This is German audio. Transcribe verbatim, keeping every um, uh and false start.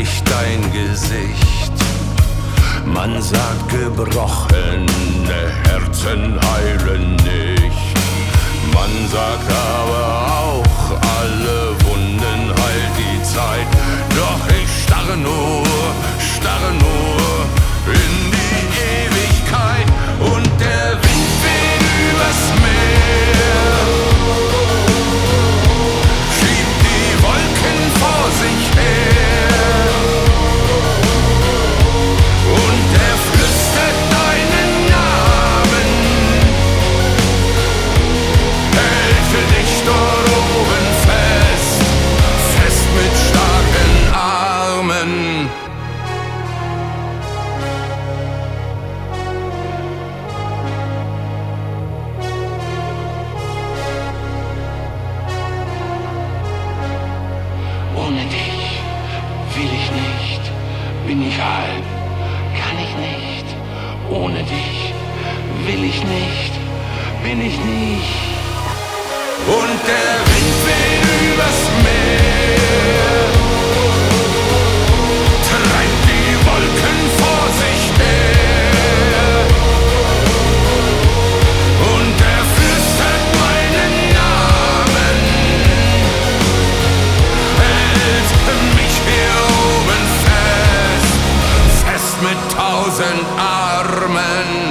ich dein Gesicht. Man sagt, gebrochene Herzen heilen nicht. Man sagt aber auch, alle Wunden heilt die Zeit. Doch ich starre nur, starre nur in die Ewigkeit. Und der Wind weht übers Meer, schiebt die Wolken vor sich her. Und er flüstert deinen Namen, hält dich dort oben fest, fest mit starken Armen. Ohne dich will ich nicht, bin ich halb, kann ich nicht. Ohne dich will ich nicht, bin ich nicht. Und der Wind weht übers Meer, treibt die Wolken vor sich her. Und er flüstert meinen Namen, hält mich hier oben fest, fest mit tausend Armen.